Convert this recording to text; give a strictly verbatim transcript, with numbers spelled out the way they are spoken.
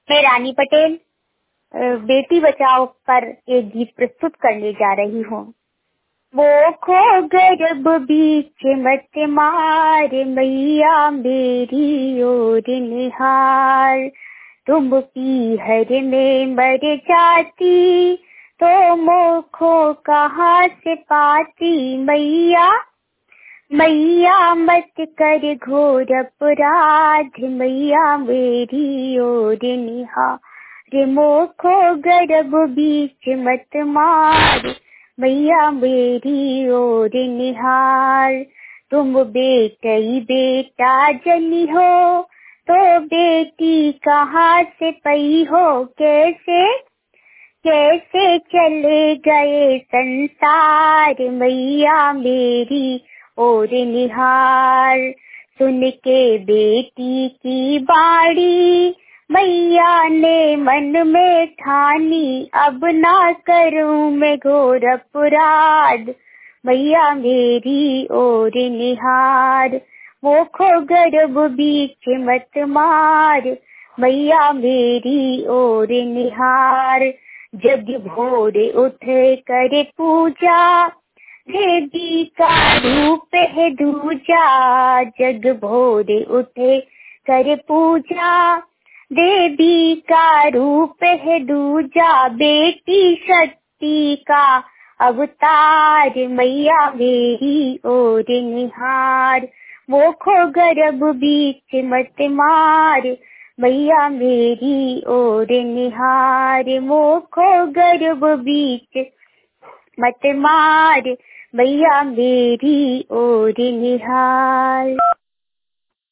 मैं रानी पटेल अ, बेटी बचाओ पर एक गीत प्रस्तुत करने जा रही हूँ। वो खो गर्भ बीच मत मार, मैया मेरी ओर निहार। तुम पीहर में मर जाती तो मोखो कहाँ से पाती। मैया मैया मत कर घोर अपराध, मैया मेरी ओर निहार। मोखो गर्भ बीच मत मार, मैया मेरी ओर निहार। तुम बेटई बेटा जनी हो तो बेटी कहाँ से पई हो। कैसे कैसे चले गए संसार, मैया मेरी और निहार। सुन के बेटी की बाणी, मैया ने मन में ठानी। अब ना करूं मैं घोर अपराध, मैया मेरी और निहार। वो खो गर्भ बीच मत मार, मैया मेरी और निहार। जग भोर उठे करे पूजा, देवी का रूप है दूजा। जग भोर उठे करे पूजा, देवी का रूप है दूजा। बेटी शक्ति का अवतार, मैया मेरी और निहार। वो खो गर्भ बीच मत मार, मैया मेरी और निहार। वो खो गर्भ बीच मत मार, मैया मेरी और निहार।